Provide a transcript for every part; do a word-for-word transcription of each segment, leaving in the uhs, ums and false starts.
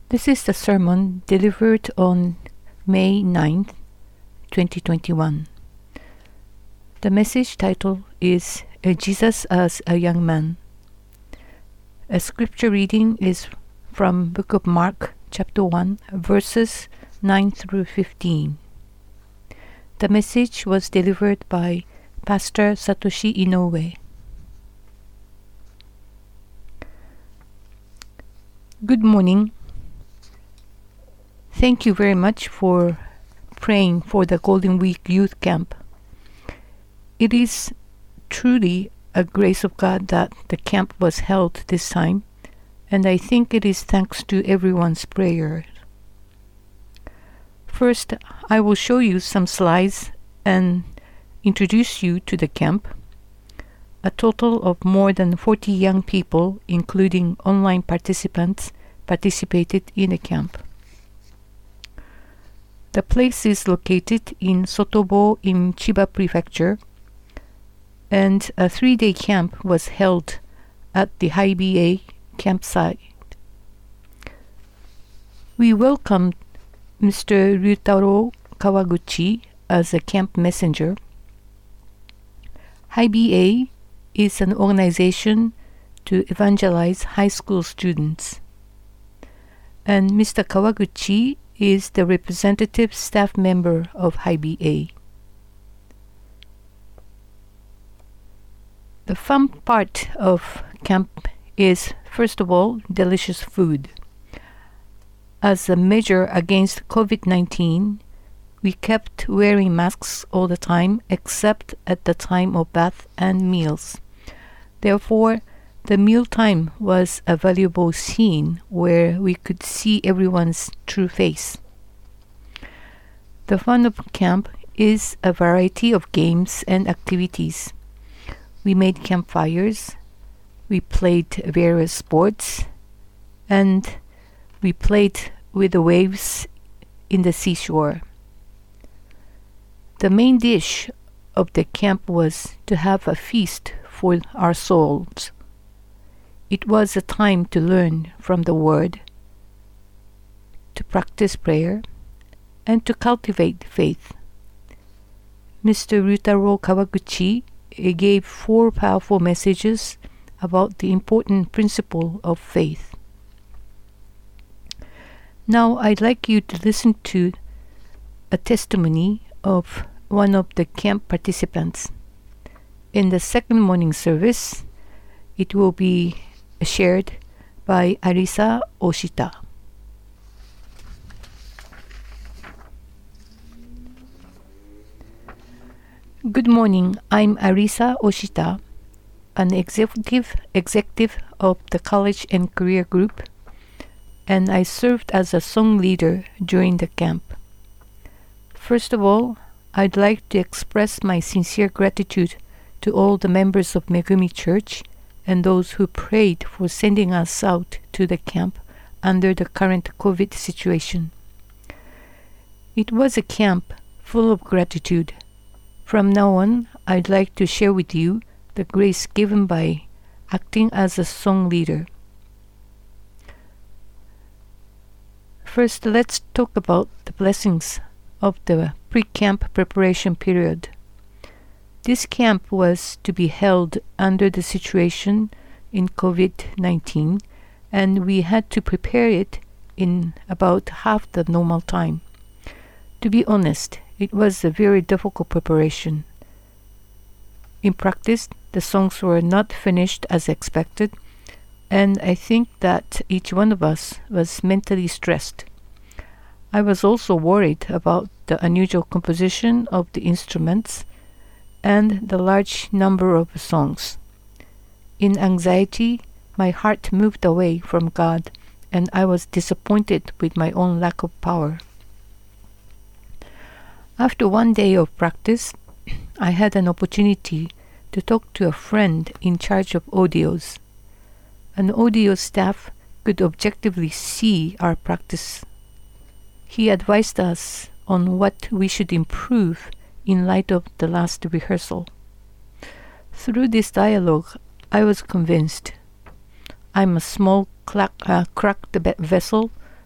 This is the sermon delivered on May ninth, twenty twenty-one. The message title is Jesus as a Young Man. A scripture reading is from Book of Mark, chapter one, verses nine through fifteen. The message was delivered by Pastor Satoshi Inoue. Good morning. Thank you very much for praying for the Golden Week Youth Camp. It is truly a grace of God that the camp was held this time, and I think it is thanks to everyone's prayers. First, I will show you some slides and introduce you to the camp. A total of more than forty young people, including online participants, participated in the camp. The place is located in Sotobo in Chiba Prefecture, and a three-day camp was held at the High-B A campsite. We welcomed Mister Ryutaro Kawaguchi as a camp messenger. High-B A is an organization to evangelize high school students, and Mister Kawaguchi is the representative staff member of High-B A. The fun part of camp is, first of all, delicious food. As a measure against COVID nineteen, we kept wearing masks all the time except at the time of bath and meals. Therefore, the mealtime was a valuable scene where we could see everyone's true face. The fun of camp is a variety of games and activities. We made campfires, we played various sports, and we played with the waves in the seashore. The main dish of the camp was to have a feast for our souls. It was a time to learn from the Word, to practice prayer, and to cultivate faith. Mister Ryutaro Kawaguchi gave four powerful messages about the important principle of faith. Now I'd like you to listen to a testimony of one of the camp participants. In the second morning service, it will be shared by Arisa Oshita. Good morning, I'm Arisa Oshita, an executive executive of the College and Career Group, and I served as a song leader during the camp. First of all, I'd like to express my sincere gratitude to all the members of Megumi Church and those who prayed for sending us out to the camp under the current COVID situation. It was a camp full of gratitude. From now on, I'd like to share with you the grace given by acting as a song leader. First, let's talk about the blessings of the pre-camp preparation period. This camp was to be held under the situation in COVID nineteen, and we had to prepare it in about half the normal time. To be honest, it was a very difficult preparation. In practice, the songs were not finished as expected, and I think that each one of us was mentally stressed. I was also worried about the unusual composition of the instruments and the large number of songs. In anxiety, my heart moved away from God, and I was disappointed with my own lack of power. After one day of practice, I had an opportunity to talk to a friend in charge of audios. An audio staff could objectively see our practice. He advised us on what we should improve in light of the last rehearsal. Through this dialogue, I was convinced. I'm a small, clack, uh, cracked vessel,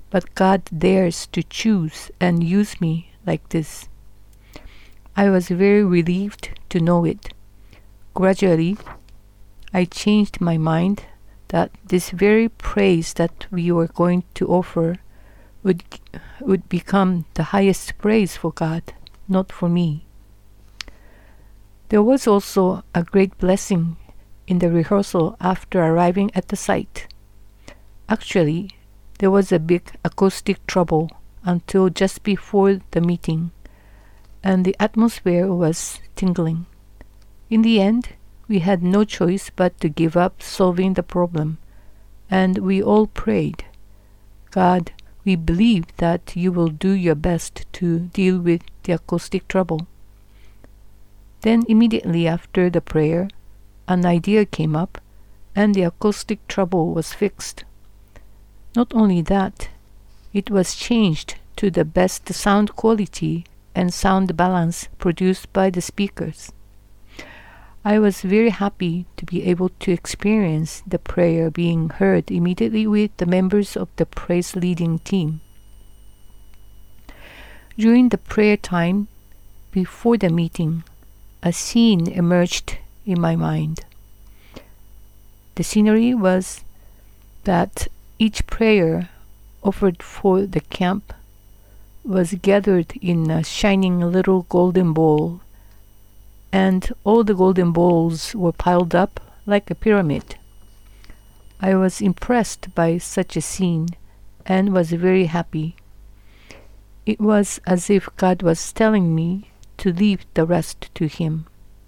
but God dares to choose and use me like this. I was very relieved to know it. Gradually, I changed my mind that this very praise that we were going to offer would, would become the highest praise for God, not for me. There was also a great blessing in the rehearsal after arriving at the site. Actually, there was a big acoustic trouble until just before the meeting, and the atmosphere was tingling. In the end, we had no choice but to give up solving the problem, and we all prayed, God, we believe that you will do your best to deal with the acoustic trouble. Then immediately after the prayer, an idea came up, and the acoustic trouble was fixed. Not only that, it was changed to the best sound quality and sound balance produced by the speakers. I was very happy to be able to experience the prayer being heard immediately with the members of the praise leading team. During the prayer time, before the meeting, a scene emerged in my mind. The scenery was that each prayer offered for the camp was gathered in a shining little golden bowl, and all the golden bowls were piled up like a pyramid. I was impressed by such a scene and was very happy. It was as if God was telling me to leave the rest to Him.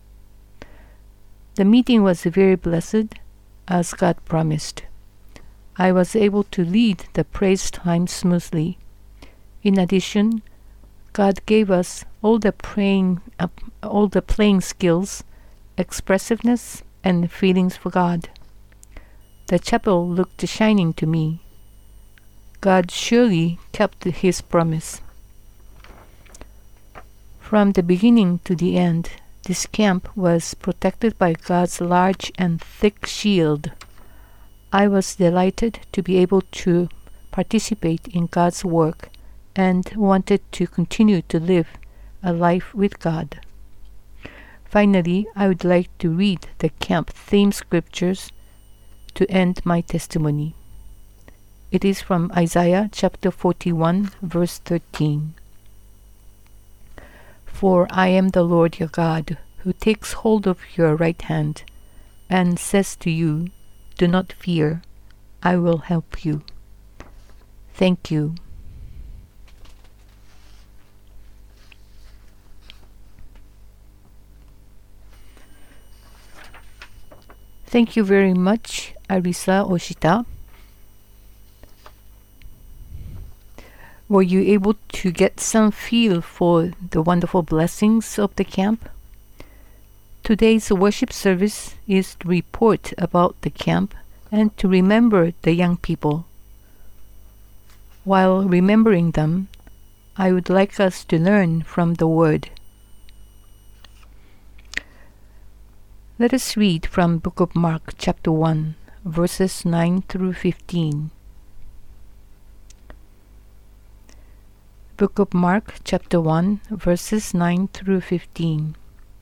The meeting was very blessed, as God promised. I was able to lead the praise time smoothly. In addition, God gave us all the praying, uh, all the playing skills, expressiveness, and feelings for God. The chapel looked shining to me. God surely kept His promise. From the beginning to the end, this camp was protected by God's large and thick shield. I was delighted to be able to participate in God's work and wanted to continue to live a life with God. Finally, I would like to read the camp theme scriptures to end my testimony. It is from Isaiah chapter forty-one, verse thirteen. For I am the Lord your God, who takes hold of your right hand, and says to you, do not fear, I will help you. Thank you. Thank you very much, Arisa Oshita. Were you able to get some feel for the wonderful blessings of the camp? Today's worship service is to report about the camp and to remember the young people. While remembering them, I would like us to learn from the Word. Let us read from Book of Mark, chapter one, verses nine through fifteen. Book of Mark, chapter one, verses nine through fifteen.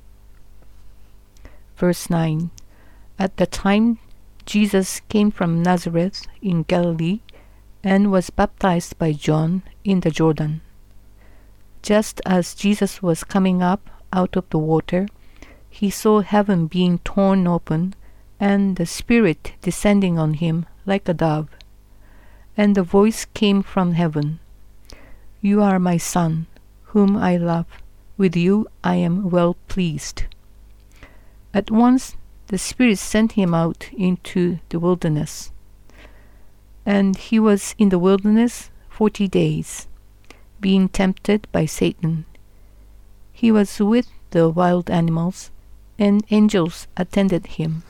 Verse nine. At the time Jesus came from Nazareth in Galilee and was baptized by John in the Jordan. Just as Jesus was coming up out of the water, he saw heaven being torn open, and the Spirit descending on him like a dove. And the voice came from heaven, You are my Son, whom I love. With you I am well pleased. At once the Spirit sent him out into the wilderness. And he was in the wilderness forty days, being tempted by Satan. He was with the wild animals, and angels attended him.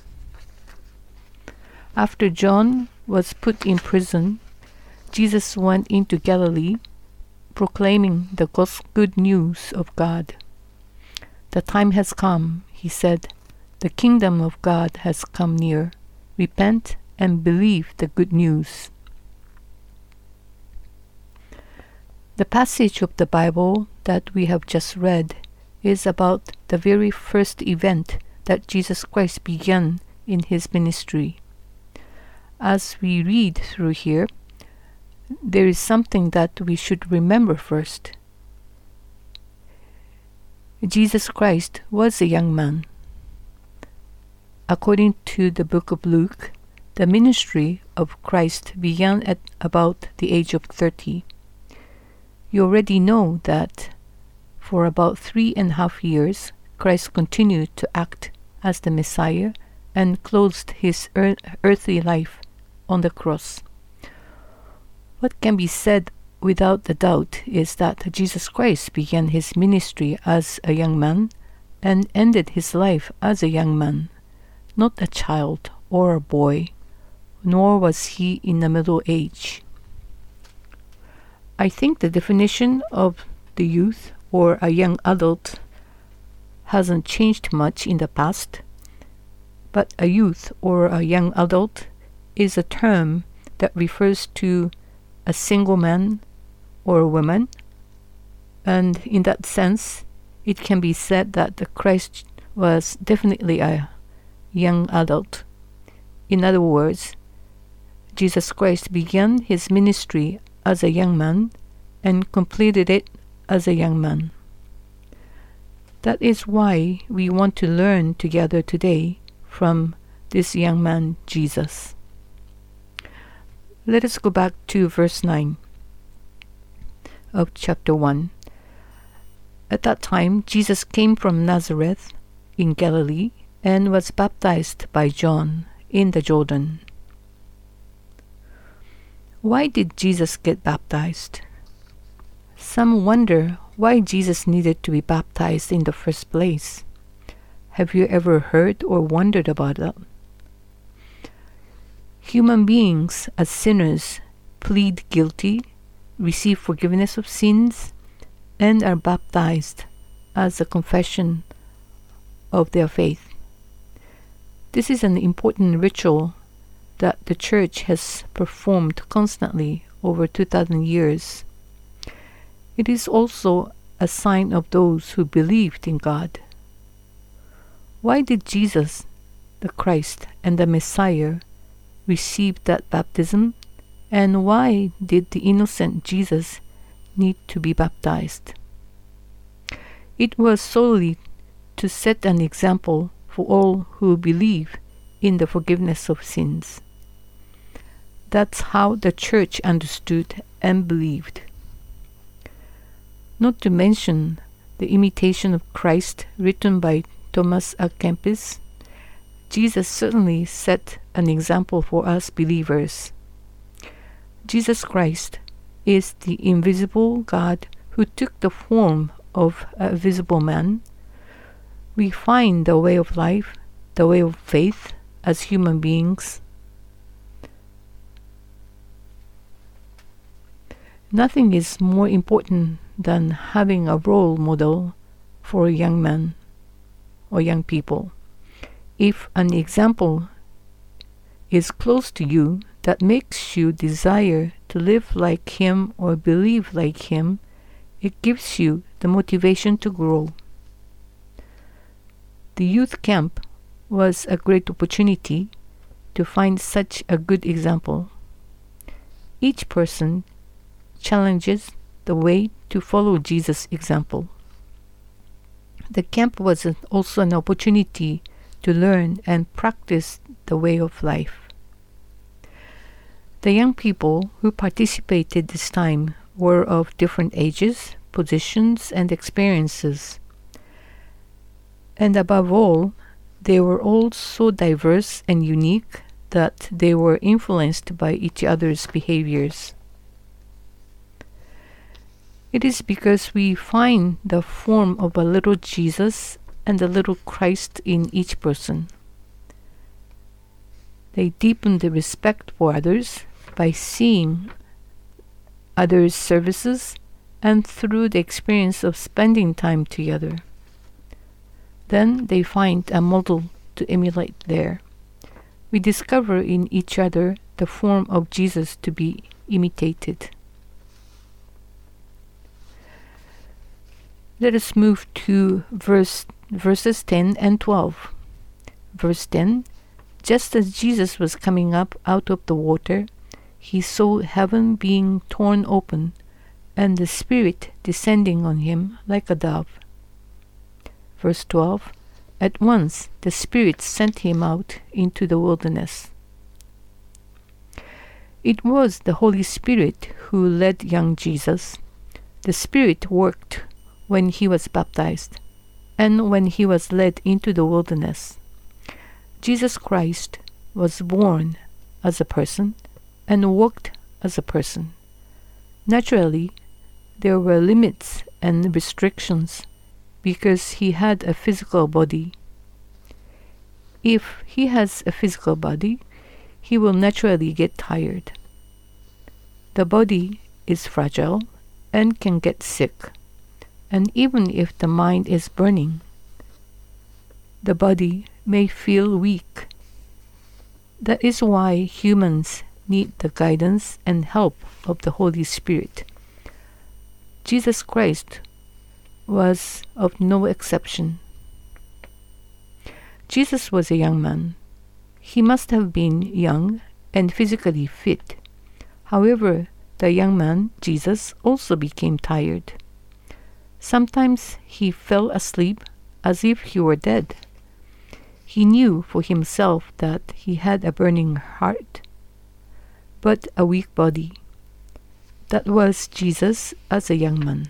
After John was put in prison, Jesus went into Galilee, proclaiming the good news of God. The time has come, he said. The kingdom of God has come near. Repent and believe the good news. The passage of the Bible that we have just read is about the very first event that Jesus Christ began in his ministry. As we read through here, there is something that we should remember first. Jesus Christ was a young man. According to the book of Luke, the ministry of Christ began at about the age of thirty. You already know that for about three and a half years, Christ continued to act as the Messiah and closed his earth, earthly life on the cross. What can be said without a doubt is that Jesus Christ began his ministry as a young man and ended his life as a young man, not a child or a boy, nor was he in the middle age. I think the definition of the youth or a young adult hasn't changed much in the past, but a youth or a young adult is a term that refers to a single man or a woman, and in that sense, it can be said that the Christ was definitely a young adult. In other words, Jesus Christ began his ministry as a young man and completed it as a young man. That is why we want to learn together today from this young man, Jesus. Let us go back to verse nine of chapter one. At that time, Jesus came from Nazareth in Galilee and was baptized by John in the Jordan. Why did Jesus get baptized? Some wonder why Jesus needed to be baptized in the first place. Have you ever heard or wondered about that? Human beings as sinners plead guilty, receive forgiveness of sins, and are baptized as a confession of their faith. This is an important ritual that the Church has performed constantly over two thousand years. It is also a sign of those who believed in God. Why did Jesus, the Christ and the Messiah, receive that baptism, and why did the innocent Jesus need to be baptized? It was solely to set an example for all who believe in the forgiveness of sins. That's how the Church understood and believed. Not to mention the Imitation of Christ written by Thomas à Kempis, Jesus certainly set an example for us believers. Jesus Christ is the invisible God who took the form of a visible man. We find the way of life, the way of faith as human beings. Nothing is more important than having a role model for a young man or young people. If an example is close to you that makes you desire to live like him or believe like him, it gives you the motivation to grow. The youth camp was a great opportunity to find such a good example. Each person challenges the way to follow Jesus' example. The camp was also an opportunity to learn and practice the way of life. The young people who participated this time were of different ages, positions, and experiences. And above all, they were all so diverse and unique that they were influenced by each other's behaviors. It is because we find the form of a little Jesus and a little Christ in each person. They deepen the respect for others by seeing others' services and through the experience of spending time together. Then they find a model to emulate there. We discover in each other the form of Jesus to be imitated. Let us move to verse verses ten and twelve. Verse ten, just as Jesus was coming up out of the water, he saw heaven being torn open, and the Spirit descending on him like a dove. Verse twelve, at once the Spirit sent him out into the wilderness. It was the Holy Spirit who led young Jesus. The Spirit worked when he was baptized, and when he was led into the wilderness. Jesus Christ was born as a person and walked as a person. Naturally, there were limits and restrictions because he had a physical body. If he has a physical body, he will naturally get tired. The body is fragile and can get sick, and even if the mind is burning, the body may feel weak. That is why humans need the guidance and help of the Holy Spirit. Jesus Christ was of no exception. Jesus was a young man. He must have been young and physically fit. However, the young man, Jesus, also became tired. Sometimes he fell asleep as if he were dead. He knew for himself that he had a burning heart, but a weak body. That was Jesus as a young man.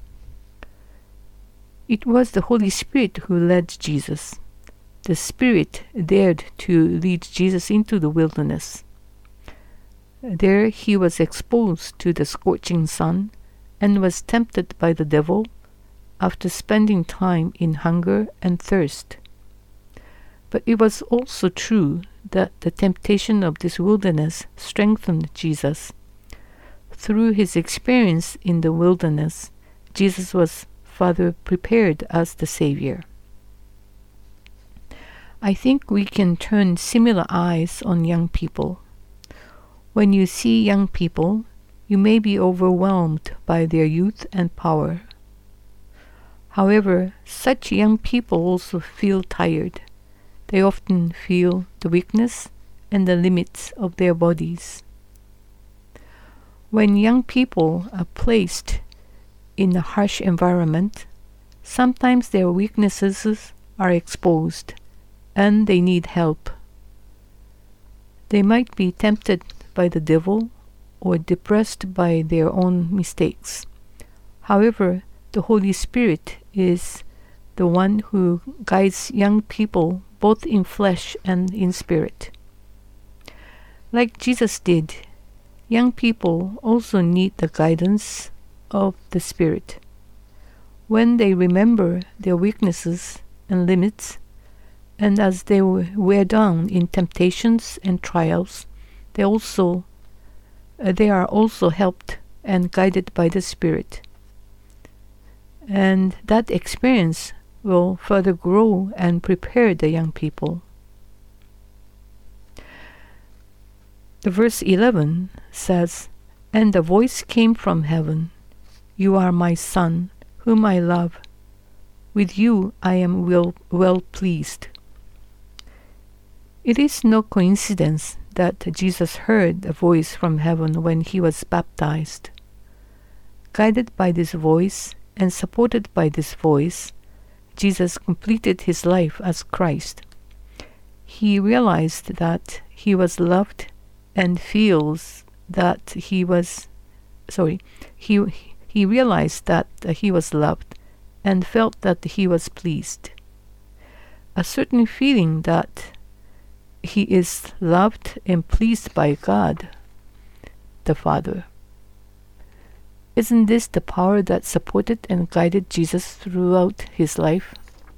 It was the Holy Spirit who led Jesus. The Spirit dared to lead Jesus into the wilderness. There he was exposed to the scorching sun and was tempted by the devil after spending time in hunger and thirst. But it was also true that the temptation of this wilderness strengthened Jesus. Through his experience in the wilderness, Jesus was further prepared as the Savior. I think we can turn similar eyes on young people. When you see young people, you may be overwhelmed by their youth and power. However, such young people also feel tired. They often feel the weakness and the limits of their bodies. When young people are placed in a harsh environment, sometimes their weaknesses are exposed and they need help. They might be tempted by the devil or depressed by their own mistakes. However, the Holy Spirit is the one who guides young people both in flesh and in spirit. Like Jesus did, young people also need the guidance of the Spirit. When they remember their weaknesses and limits, and as they wear down in temptations and trials, they also uh, they are also helped and guided by the Spirit. And that experience will further grow and prepare the young people. The verse eleven says, "And the voice came from heaven, 'You are my Son, whom I love. With you I am well, well pleased.'" It is no coincidence that Jesus heard a voice from heaven when he was baptized. Guided by this voice and supported by this voice, Jesus completed his life as Christ. He realized that he was loved and feels that he was, sorry, he, he realized that he was loved and felt that he was pleased. A certain feeling that he is loved and pleased by God, the Father. Isn't this the power that supported and guided Jesus throughout his life?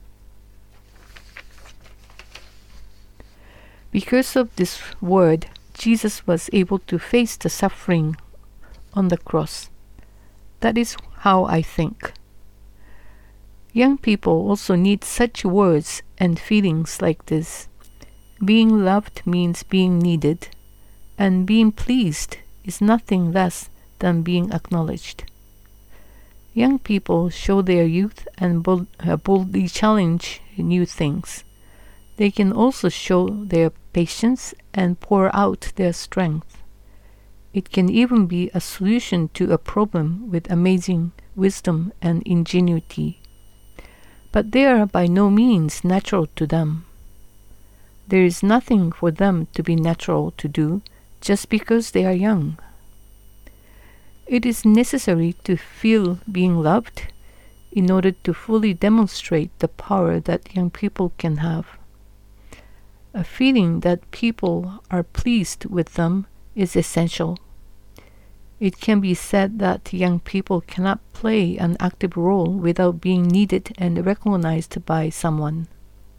Because of this word, Jesus was able to face the suffering on the cross. That is how I think. Young people also need such words and feelings like this. Being loved means being needed, and being pleased is nothing less than being acknowledged. Young people show their youth and bold, uh, boldly challenge new things. They can also show their patience and pour out their strength. It can even be a solution to a problem with amazing wisdom and ingenuity. But they are by no means natural to them. There is nothing for them to be natural to do just because they are young. It is necessary to feel being loved in order to fully demonstrate the power that young people can have. A feeling that people are pleased with them is essential. It can be said that young people cannot play an active role without being needed and recognized by someone.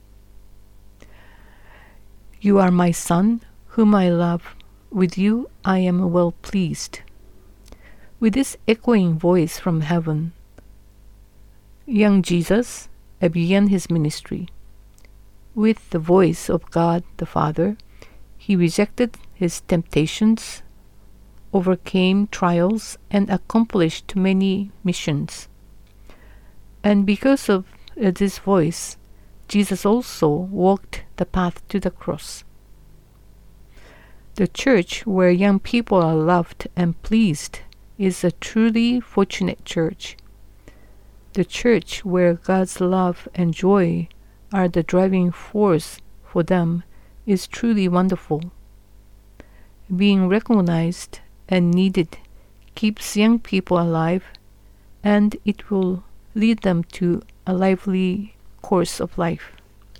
You are my son, whom I love. With you I am well pleased. With this echoing voice from heaven, young Jesus began his ministry. With the voice of God the Father, he rejected his temptations, overcame trials, and accomplished many missions. And because of uh, this voice, Jesus also walked the path to the cross. The church where young people are loved and pleased is a truly fortunate church. The church where God's love and joy are the driving force for them is truly wonderful. Being recognized and needed keeps young people alive, and it will lead them to a lively course of life.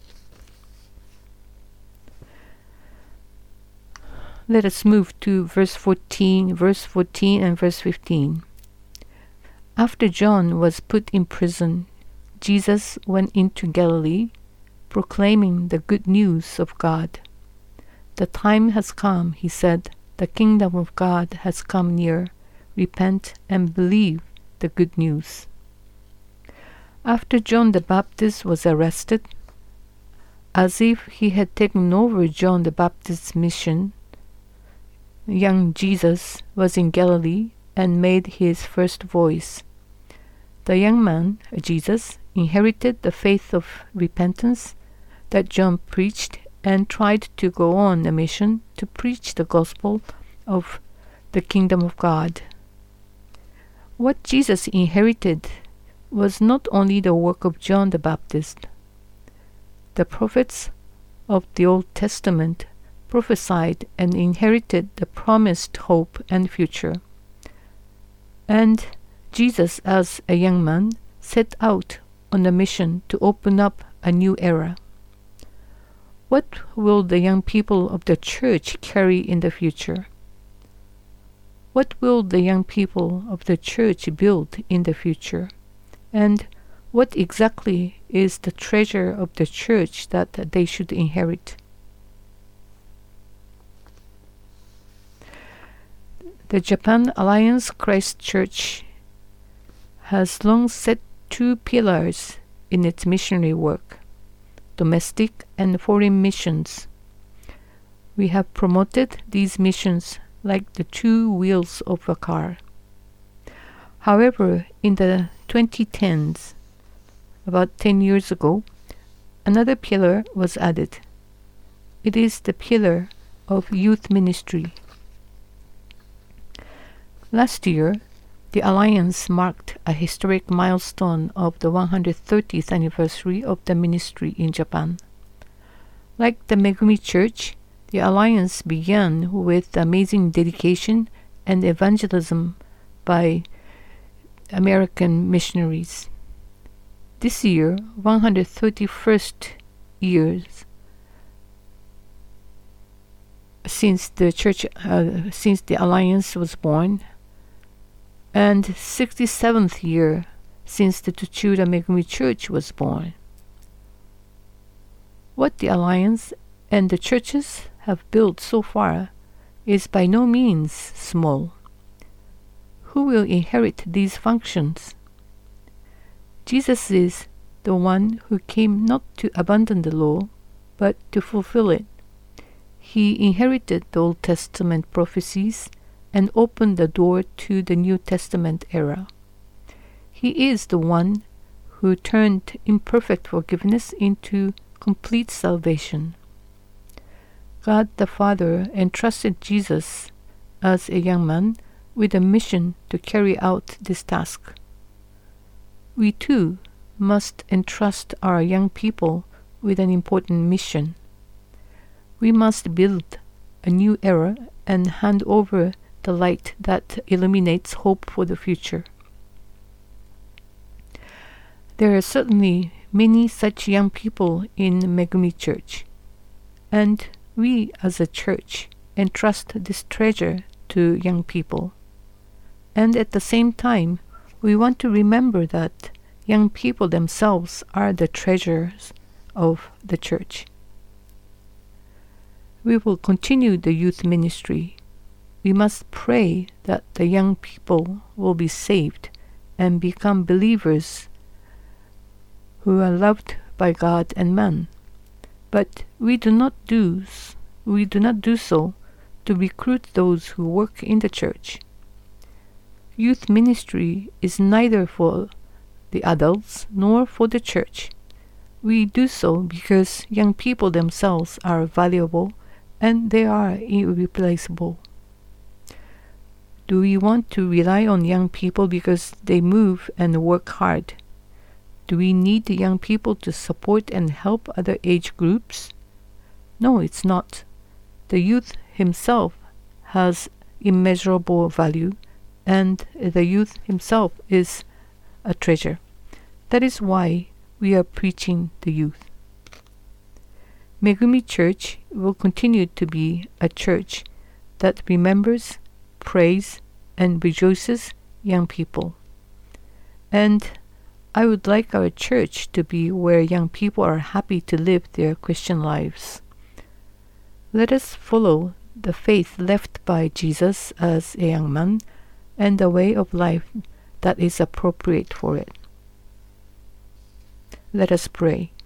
Let us move to verse fourteen, verse fourteen and verse fifteen. After John was put in prison, Jesus went into Galilee, proclaiming the good news of God. The time has come, he said, the kingdom of God has come near. Repent and believe the good news. After John the Baptist was arrested, as if he had taken over John the Baptist's mission, young Jesus was in Galilee and made his first voice. The young man, Jesus, inherited the faith of repentance that John preached and tried to go on a mission to preach the gospel of the kingdom of God. What Jesus inherited was not only the work of John the Baptist. The prophets of the Old Testament prophesied and inherited the promised hope and future. And Jesus, as a young man, set out on a mission to open up a new era. What will the young people of the church carry in the future? What will the young people of the church build in the future? And what exactly is the treasure of the church that they should inherit? The Japan Alliance Christ Church has long set two pillars in its missionary work: domestic and foreign missions. We have promoted these missions like the two wheels of a car. However, in the twenty tens, about ten years ago, another pillar was added. It is the pillar of youth ministry. Last year, the Alliance marked a historic milestone of the one hundred thirtieth anniversary of the ministry in Japan. Like the Megumi Church, the Alliance began with amazing dedication and evangelism by American missionaries. This year, one hundred thirty-first years since the church, uh, since the Alliance was born, and sixty-seventh year since the Tsuchiura Megumi Church was born. What the Alliance and the churches have built so far is by no means small. Who will inherit these functions? Jesus is the one who came not to abandon the law, but to fulfill it. He inherited the Old Testament prophecies and opened the door to the New Testament era. He is the one who turned imperfect forgiveness into complete salvation. God the Father entrusted Jesus as a young man with a mission to carry out this task. We too must entrust our young people with an important mission. We must build a new era and hand over the light that illuminates hope for the future. There are certainly many such young people in Megumi Church, and we as a church entrust this treasure to young people. And at the same time, we want to remember that young people themselves are the treasures of the church. We will continue the youth ministry. We must pray that the young people will be saved and become believers who are loved by God and man. But we do not do we do not do so to recruit those who work in the church. Youth ministry is neither for the adults nor for the church. We do so because young people themselves are valuable and they are irreplaceable. Do we want to rely on young people because they move and work hard? Do we need the young people to support and help other age groups? No, it's not. The youth himself has immeasurable value, and the youth himself is a treasure. That is why we are preaching the youth. Megumi Church will continue to be a church that remembers, prays, and rejoices young people. And I would like our church to be where young people are happy to live their Christian lives. Let us follow the faith left by Jesus as a young man and the way of life that is appropriate for it. Let us pray.